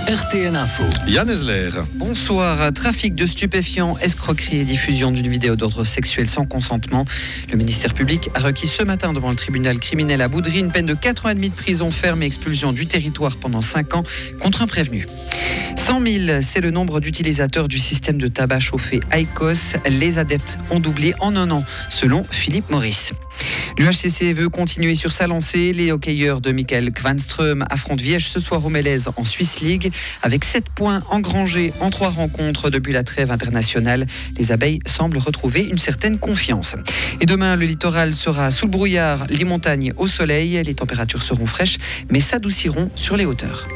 RTN Info. Yann Esler. Bonsoir. Trafic de stupéfiants, escroquerie et diffusion d'une vidéo d'ordre sexuel sans consentement. Le ministère public a requis ce matin devant le tribunal criminel à Boudry une peine de 4 ans et demi de prison ferme et expulsion du territoire pendant 5 ans contre un prévenu. 100 000, c'est le nombre d'utilisateurs du système de tabac chauffé IQOS. Les adeptes ont doublé en un an, selon Philippe Maurice. L'UHCC veut continuer sur sa lancée. Les hockeyeurs de Michael Kvanström affrontent Viège ce soir au Mélèze en Swiss League. Avec 7 points engrangés en 3 rencontres depuis la trêve internationale, les abeilles semblent retrouver une certaine confiance. Et demain, le littoral sera sous le brouillard, les montagnes au soleil. Les températures seront fraîches, mais s'adouciront sur les hauteurs.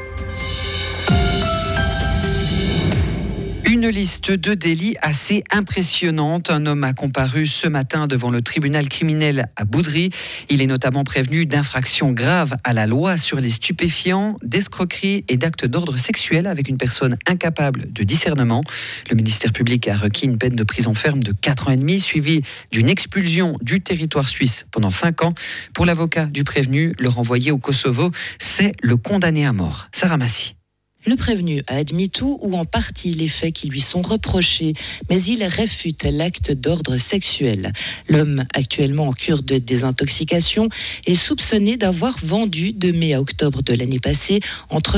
Une liste de délits assez impressionnante. Un homme a comparu ce matin devant le tribunal criminel à Boudry. Il est notamment prévenu d'infractions graves à la loi sur les stupéfiants, d'escroquerie et d'actes d'ordre sexuel avec une personne incapable de discernement. Le ministère public a requis une peine de prison ferme de 4 ans et demi, suivie d'une expulsion du territoire suisse pendant 5 ans. Pour l'avocat du prévenu, le renvoyer au Kosovo, c'est le condamner à mort. Sarah Massy. Le prévenu a admis tout ou en partie les faits qui lui sont reprochés, mais il réfute l'acte d'ordre sexuel. L'homme, actuellement en cure de désintoxication, est soupçonné d'avoir vendu de mai à octobre de l'année passée entre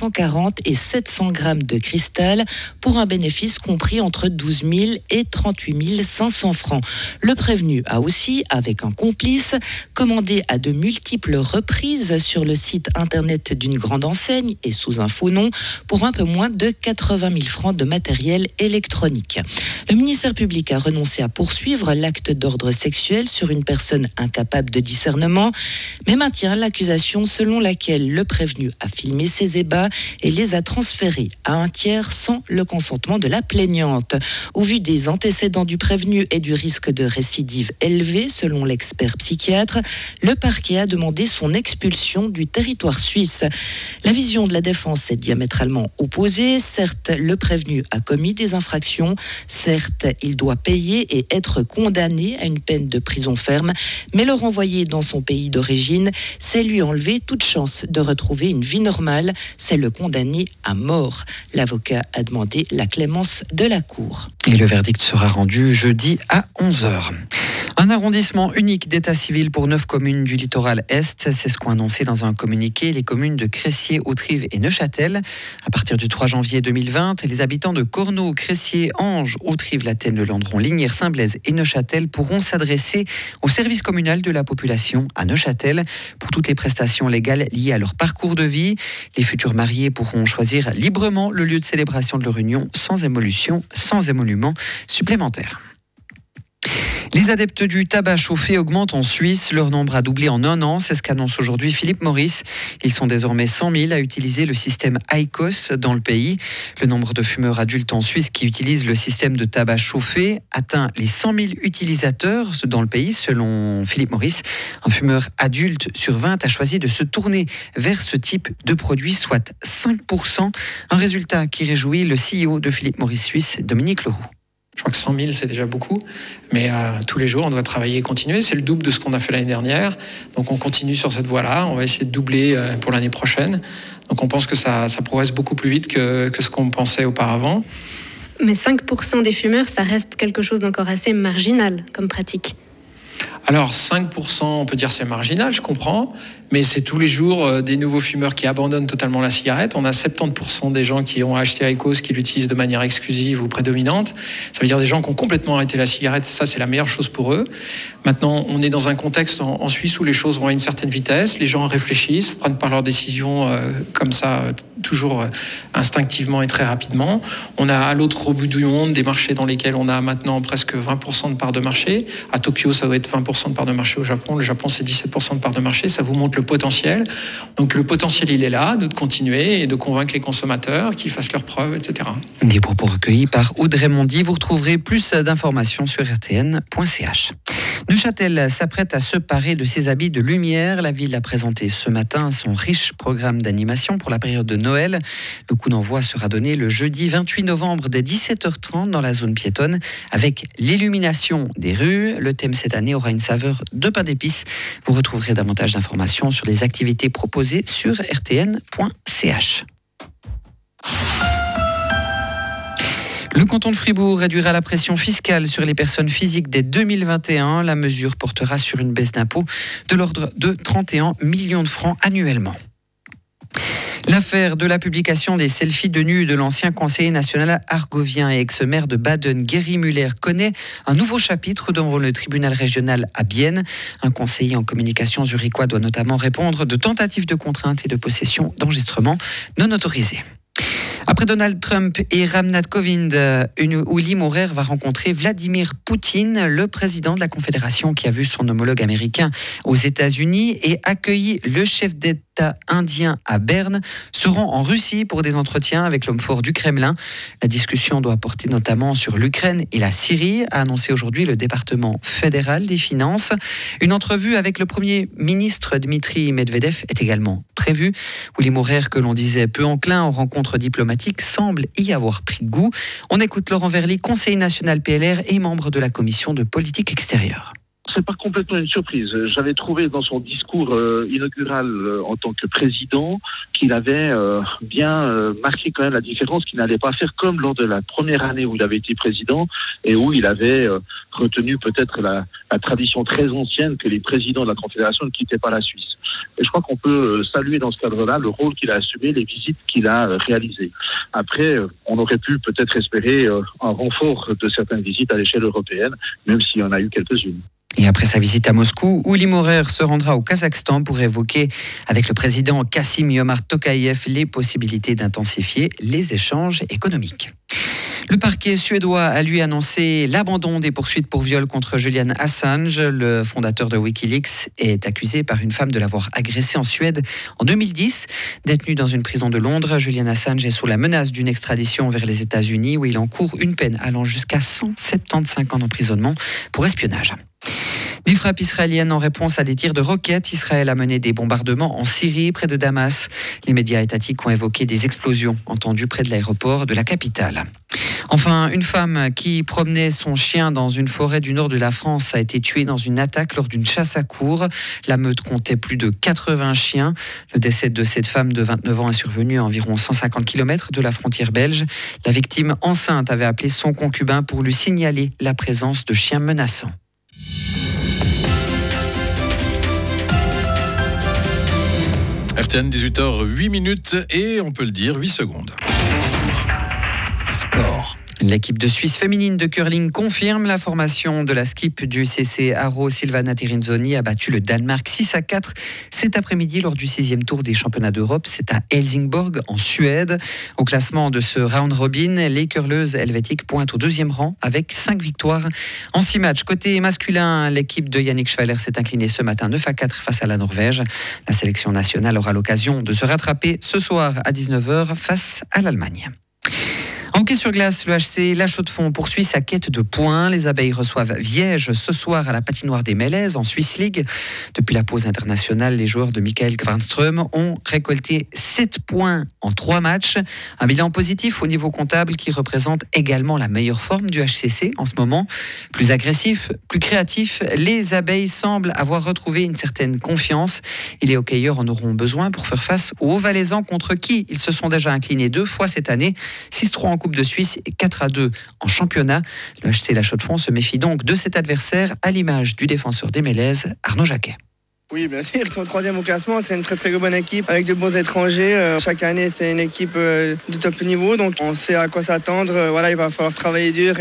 340 et 700 grammes de cristal pour un bénéfice compris entre 12 000 et 38 500 francs. Le prévenu a aussi, avec un complice, commandé à de multiples reprises sur le site internet d'une grande enseigne et sous un faux nom pour un peu moins de 80 000 francs de matériel électronique. Le ministère public a renoncé à poursuivre l'acte d'ordre sexuel sur une personne incapable de discernement, mais maintient l'accusation selon laquelle le prévenu a filmé ses ébats et les a transférés à un tiers sans le consentement de la plaignante. Au vu des antécédents du prévenu et du risque de récidive élevé, selon l'expert psychiatre, le parquet a demandé son expulsion du territoire suisse. La vision de la défense est diamétralement opposée. Certes, le prévenu a commis des infractions. Certes, il doit payer et être condamné à une peine de prison ferme. Mais le renvoyer dans son pays d'origine, c'est lui enlever toute chance de retrouver une vie normale. C'est le condamner à mort. L'avocat a demandé la clémence de la Cour. Et le verdict sera rendu jeudi à 11h. Un arrondissement unique d'état civil pour 9 communes du littoral Est. C'est ce qu'ont annoncé dans un communiqué les communes de Cressier, Autrive et Neuchâtel. À partir du 3 janvier 2020, les habitants de Cornault, Cressier, Ange, Autrive, Lattène, Le Landron, Lignières, Saint-Blaise et Neuchâtel pourront s'adresser au service communal de la population à Neuchâtel pour toutes les prestations légales liées à leur parcours de vie. Les futurs mariés pourront choisir librement le lieu de célébration de leur union sans émolument supplémentaire. Les adeptes du tabac chauffé augmentent en Suisse. Leur nombre a doublé en un an. C'est ce qu'annonce aujourd'hui Philippe Maurice. Ils sont désormais 100 000 à utiliser le système IQOS dans le pays. Le nombre de fumeurs adultes en Suisse qui utilisent le système de tabac chauffé atteint les 100 000 utilisateurs dans le pays, selon Philippe Maurice. Un fumeur adulte sur 20 a choisi de se tourner vers ce type de produit, soit 5%. Un résultat qui réjouit le CEO de Philippe Maurice Suisse, Dominique Leroux. Je crois que 100 000, c'est déjà beaucoup. Mais tous les jours, on doit travailler et continuer. C'est le double de ce qu'on a fait l'année dernière. Donc on continue sur cette voie-là. On va essayer de doubler pour l'année prochaine. Donc on pense que ça progresse beaucoup plus vite que ce qu'on pensait auparavant. Mais 5% des fumeurs, ça reste quelque chose d'encore assez marginal comme pratique. Alors 5%, on peut dire c'est marginal, je comprends, mais c'est tous les jours des nouveaux fumeurs qui abandonnent totalement la cigarette. On a 70% des gens qui ont acheté IQOS qui l'utilisent de manière exclusive ou prédominante. Ça veut dire des gens qui ont complètement arrêté la cigarette, ça c'est la meilleure chose pour eux. Maintenant, on est dans un contexte en Suisse où les choses vont à une certaine vitesse, les gens réfléchissent, prennent pas leurs décisions comme ça, toujours instinctivement et très rapidement. On a à l'autre bout du monde des marchés dans lesquels on a maintenant presque 20% de part de marché. À Tokyo, ça doit être 20% de part de marché au Japon. Le Japon, c'est 17% de part de marché. Ça vous montre le potentiel. Donc le potentiel, il est là, de continuer et de convaincre les consommateurs qu'ils fassent leurs preuves, etc. Des propos recueillis par Audrey Mondy. Vous retrouverez plus d'informations sur rtn.ch. Neuchâtel s'apprête à se parer de ses habits de lumière. La ville a présenté ce matin son riche programme d'animation pour la période de Noël. Le coup d'envoi sera donné le jeudi 28 novembre dès 17h30 dans la zone piétonne avec l'illumination des rues. Le thème cette année aura une saveur de pain d'épices. Vous retrouverez davantage d'informations sur les activités proposées sur rtn.ch. Le canton de Fribourg réduira la pression fiscale sur les personnes physiques dès 2021. La mesure portera sur une baisse d'impôt de l'ordre de 31 millions de francs annuellement. L'affaire de la publication des selfies de nu de l'ancien conseiller national argovien et ex-maire de Baden, Gary Müller, connaît un nouveau chapitre devant le tribunal régional à Bienne. Un conseiller en communication zurichois doit notamment répondre de tentatives de contrainte et de possession d'enregistrements non autorisés. Après Donald Trump et Ramnath Kovind, Uli Maurer va rencontrer Vladimir Poutine, le président de la Confédération qui a vu son homologue américain aux États-Unis et accueilli le chef d'État indien à Berne, se rend en Russie pour des entretiens avec l'homme fort du Kremlin. La discussion doit porter notamment sur l'Ukraine et la Syrie, a annoncé aujourd'hui le département fédéral des finances. Une entrevue avec le Premier ministre Dmitri Medvedev est également prévue. Uli Maurer, que l'on disait peu enclin aux rencontres diplomatiques, semble y avoir pris goût. On écoute Laurent Verly, conseiller national PLR et membre de la commission de politique extérieure. C'est pas complètement une surprise. J'avais trouvé dans son discours inaugural en tant que président qu'il avait bien marqué quand même la différence, qu'il n'allait pas faire comme lors de la première année où il avait été président et où il avait retenu peut-être la tradition très ancienne que les présidents de la Confédération ne quittaient pas la Suisse. Et je crois qu'on peut saluer dans ce cadre-là le rôle qu'il a assumé, les visites qu'il a réalisées. Après, on aurait pu peut-être espérer un renfort de certaines visites à l'échelle européenne, même s'il y en a eu quelques-unes. Et après sa visite à Moscou, Uli Maurer se rendra au Kazakhstan pour évoquer avec le président Kassim-Jomart Tokayev les possibilités d'intensifier les échanges économiques. Le parquet suédois a lui annoncé l'abandon des poursuites pour viol contre Julian Assange. Le fondateur de Wikileaks est accusé par une femme de l'avoir agressé en Suède en 2010. Détenu dans une prison de Londres, Julian Assange est sous la menace d'une extradition vers les États-Unis où il encourt une peine allant jusqu'à 175 ans d'emprisonnement pour espionnage. Des frappes israéliennes en réponse à des tirs de roquettes. Israël a mené des bombardements en Syrie, près de Damas. Les médias étatiques ont évoqué des explosions entendues près de l'aéroport de la capitale. Enfin, une femme qui promenait son chien dans une forêt du nord de la France a été tuée dans une attaque lors d'une chasse à courre. La meute comptait plus de 80 chiens. Le décès de cette femme de 29 ans est survenu à environ 150 km de la frontière belge. La victime enceinte avait appelé son concubin pour lui signaler la présence de chiens menaçants. RTN, 18h08 et on peut le dire, 8 secondes. Sport. L'équipe de Suisse féminine de curling confirme la formation de la skip du CC Aro. Silvana Tirinzoni a battu le Danemark 6-4 cet après-midi lors du 6e tour des championnats d'Europe. C'est à Helsingborg en Suède. Au classement de ce round robin, les curleuses helvétiques pointent au 2e rang avec 5 victoires en 6 matchs. Côté masculin, l'équipe de Yannick Schwaller s'est inclinée ce matin 9-4 face à la Norvège. La sélection nationale aura l'occasion de se rattraper ce soir à 19h face à l'Allemagne. En hockey sur glace, le HC La Chaux-de-Fonds poursuit sa quête de points. Les abeilles reçoivent Viège ce soir à la patinoire des Mélèzes en Swiss League. Depuis la pause internationale, les joueurs de Michael Kvarnström ont récolté 7 points en 3 matchs. Un bilan positif au niveau comptable qui représente également la meilleure forme du HCC en ce moment. Plus agressif, plus créatif, les abeilles semblent avoir retrouvé une certaine confiance. Et les hockeyeurs en auront besoin pour faire face aux Hauts-Valaisans contre qui ils se sont déjà inclinés 2 fois cette année. 6-3 en Coupe de Suisse et 4-2 en championnat. Le HC La Chaux-de-Fonds se méfie donc de cet adversaire à l'image du défenseur des Mélèzes, Arnaud Jacquet. Oui, bien sûr, ils sont 3e au classement, c'est une très très bonne équipe avec de bons étrangers. Chaque année, c'est une équipe de top niveau, donc on sait à quoi s'attendre. Voilà, il va falloir travailler dur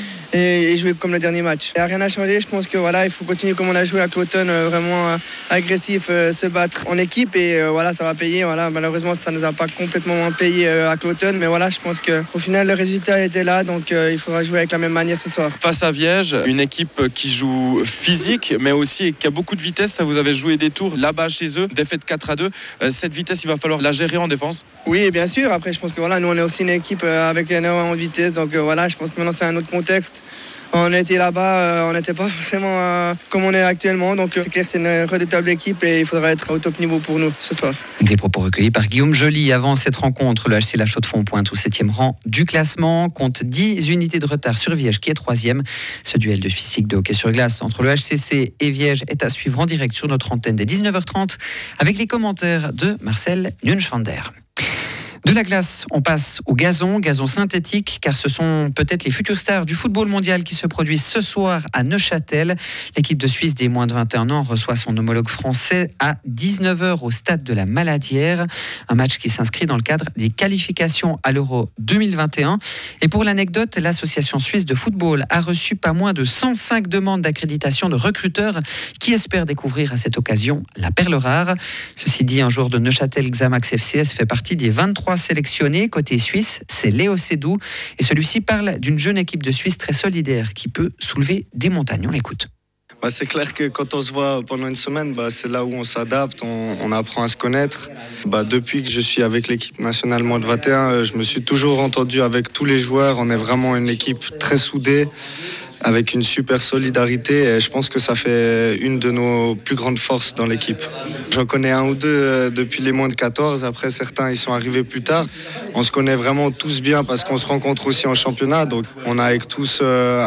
et jouer comme le dernier match. Il n'y a rien à changer, je pense que voilà, il faut continuer comme on a joué à Cloton, vraiment agressif, se battre en équipe et voilà, ça va payer. Voilà, malheureusement, ça ne nous a pas complètement payé à Cloton, mais voilà, je pense qu'au final, le résultat était là, donc il faudra jouer avec la même manière ce soir. Face à Viège, une équipe qui joue physique, mais aussi qui a beaucoup de vitesse. Ça vous avez joué des tours là-bas chez eux, défaite 4-2. Cette vitesse, il va falloir la gérer en défense. Oui, bien sûr. Après, je pense que voilà, nous, on est aussi une équipe avec énormément de vitesse, donc voilà, je pense que maintenant, c'est un autre contexte. On était là-bas, on n'était pas forcément comme on est actuellement. Donc c'est clair, c'est une redoutable équipe et il faudra être au top niveau pour nous ce soir. Des propos recueillis par Guillaume Joly. Avant cette rencontre, le HC La Chaux-de-Fonds pointe au 7e rang du classement, compte 10 unités de retard sur Viège qui est 3e. Ce duel de Swiss League de hockey sur glace entre le HCC et Viège est à suivre en direct sur notre antenne dès 19h30 avec les commentaires de Marcel Nunschwander. De la glace, on passe au gazon synthétique, car ce sont peut-être les futures stars du football mondial qui se produisent ce soir à Neuchâtel. L'équipe de Suisse des moins de 21 ans reçoit son homologue français à 19h au stade de la Maladière. Un match qui s'inscrit dans le cadre des qualifications à l'Euro 2021. Et pour l'anecdote, l'association suisse de football a reçu pas moins de 105 demandes d'accréditation de recruteurs qui espèrent découvrir à cette occasion la perle rare. Ceci dit, un joueur de Neuchâtel Xamax FCS fait partie des 23 sélectionnés. Côté suisse, c'est Léo Sédou. Et celui-ci parle d'une jeune équipe de Suisse très solidaire qui peut soulever des montagnes. On l'écoute. C'est clair que quand on se voit pendant une semaine, c'est là où on s'adapte, on apprend à se connaître. Depuis que je suis avec l'équipe nationale moins de 21, je me suis toujours entendu avec tous les joueurs. On est vraiment une équipe très soudée, avec une super solidarité, et je pense que ça fait une de nos plus grandes forces dans l'équipe. J'en connais un ou deux depuis les moins de 14, après certains ils sont arrivés plus tard. On se connaît vraiment tous bien parce qu'on se rencontre aussi en championnat, donc on a avec tous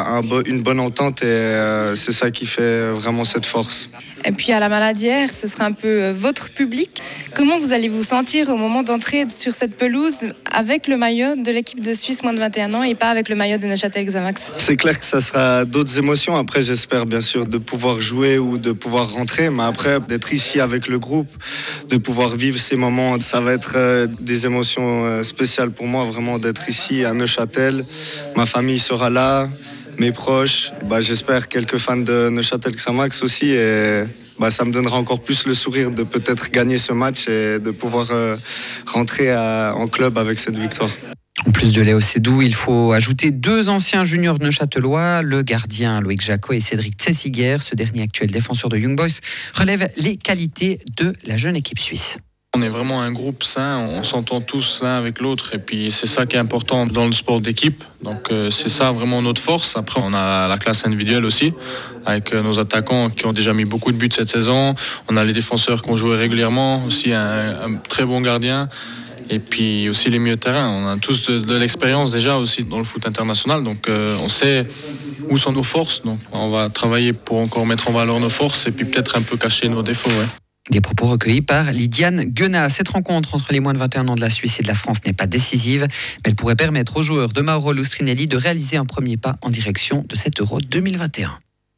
une bonne entente, et c'est ça qui fait vraiment cette force. Et puis à la Maladière, ce sera un peu votre public. Comment vous allez vous sentir au moment d'entrer sur cette pelouse avec le maillot de l'équipe de Suisse moins de 21 ans et pas avec le maillot de Neuchâtel Xamax? C'est clair que ça sera d'autres émotions. Après, j'espère bien sûr de pouvoir jouer ou de pouvoir rentrer. Mais après, d'être ici avec le groupe, de pouvoir vivre ces moments, ça va être des émotions spéciales pour moi, vraiment d'être ici à Neuchâtel. Ma famille sera là. Mes proches, j'espère quelques fans de Neuchâtel Xamax aussi, et ça me donnera encore plus le sourire de peut-être gagner ce match et de pouvoir rentrer en club avec cette victoire. En plus de Léo Sédou, il faut ajouter 2 anciens juniors neuchâtelois, le gardien Loïc Jacot et Cédric Tsessiger. Ce dernier actuel défenseur de Young Boys relève les qualités de la jeune équipe suisse. On est vraiment un groupe sain, on s'entend tous l'un avec l'autre, et puis c'est ça qui est important dans le sport d'équipe. Donc c'est ça vraiment notre force. Après on a la classe individuelle aussi, avec nos attaquants qui ont déjà mis beaucoup de buts cette saison. On a les défenseurs qui ont joué régulièrement, aussi un très bon gardien. Et puis aussi les milieux de terrain. On a tous de l'expérience déjà aussi dans le foot international, donc on sait où sont nos forces. Donc on va travailler pour encore mettre en valeur nos forces et puis peut-être un peu cacher nos défauts. Ouais. Des propos recueillis par Lydiane Guenat. Cette rencontre entre les moins de 21 ans de la Suisse et de la France n'est pas décisive, mais elle pourrait permettre aux joueurs de Mauro Lustrinelli de réaliser un premier pas en direction de cet Euro 2021.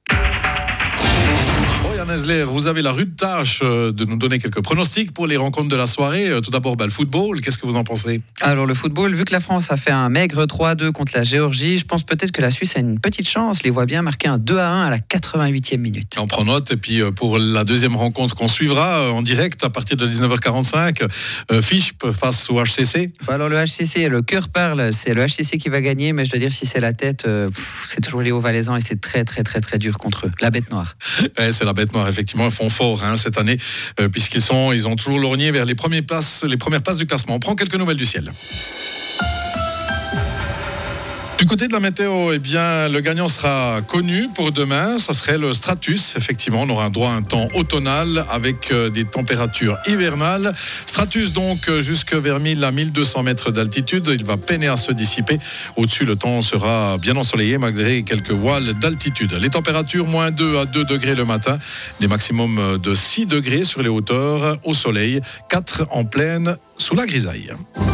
Nesler, vous avez la rude tâche de nous donner quelques pronostics pour les rencontres de la soirée. Tout d'abord, le football, qu'est-ce que vous en pensez? Alors le football, vu que la France a fait un maigre 3-2 contre la Géorgie, je pense peut-être que la Suisse a une petite chance. Les voit bien marquer un 2-1 à la 88e minute. On prend note, et puis pour la deuxième rencontre qu'on suivra en direct à partir de 19h45, Fischb face au HCC. Alors le HCC, le cœur parle, c'est le HCC qui va gagner, mais je dois dire si c'est la tête, c'est toujours les Hauts-Valaisans et c'est très très très très dur contre eux. La bête noire. Ouais, c'est la bête noire, effectivement, ils font fort cette année, puisqu'ils ont toujours lorgné vers les premières places du classement. On prend quelques nouvelles du ciel. Du côté de la météo, le gagnant sera connu pour demain. Ça serait le Stratus. Effectivement, on aura droit à un temps automnal avec des températures hivernales. Stratus, donc, jusque vers 1000 à 1200 mètres d'altitude. Il va peiner à se dissiper. Au-dessus, le temps sera bien ensoleillé malgré quelques voiles d'altitude. Les températures, moins 2 à 2 degrés le matin. Des maximums de 6 degrés sur les hauteurs. Au soleil, 4 en plaine, sous la grisaille.